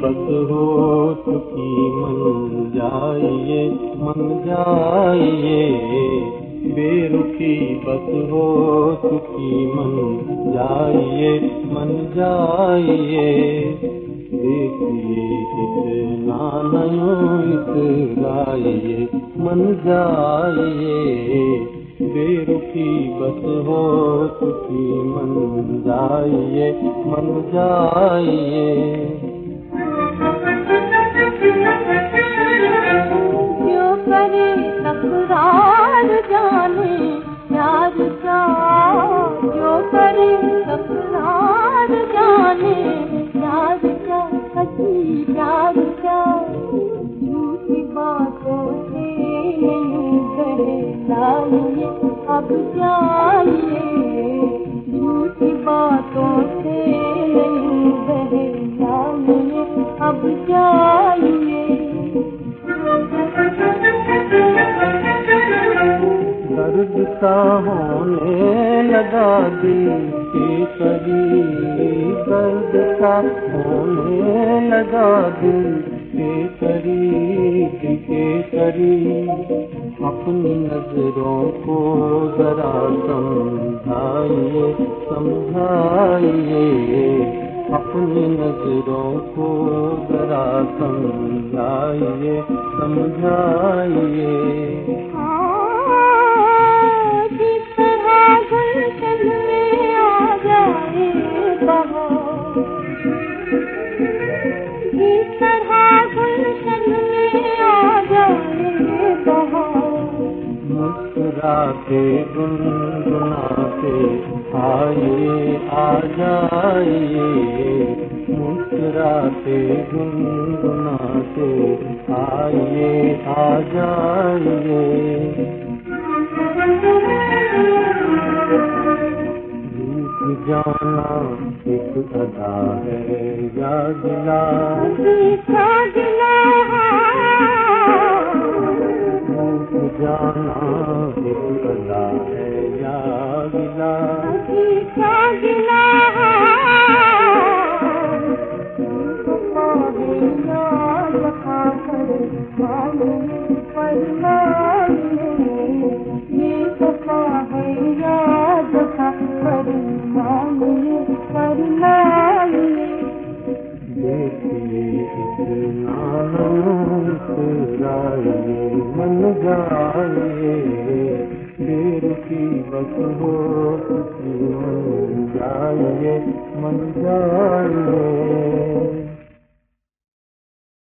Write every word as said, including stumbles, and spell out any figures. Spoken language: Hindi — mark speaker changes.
Speaker 1: बस हो चुकी मन जाइए मन जाइए, बेरुखी बस हो चुकी मन जाइए मन जाइए, देखिए इतना नयो इतराइए मन जाइए, बेरुखी बस हो चुकी मन जाइए मन जाइए।
Speaker 2: जो करे तकरार जाने प्यार का, जो करे तकरार जाने प्यार का, हंसी प्यार का, झूठी बातों से नहीं बहलाइए अब जाइए, झूठी बातों से नहीं बहलाइए अब जाइए।
Speaker 1: दर्द सा होने लगा दिल के करीब, दर्द सा होने लगा दिल के करीब के करीब, अपनी नजरों को जरा समझाइए समझाइए, अपनी नजरों को जरा समझाइए समझाइए। मुस्कुराते गुनगुनाते आइए आ जाइए, मुस्कुराते गुनगुनाते आइए आ जाइए, रूठ जाना एक अदा है या गिला, जाना एक अदा है या गिला,
Speaker 2: गिला ये सफा है या जफा फरमाइए फरमाइए।
Speaker 1: देखिए इतना मुस्कुराइए मन जाइए, बेरुखी बस हो चुकी मन जाइए मन जाइए।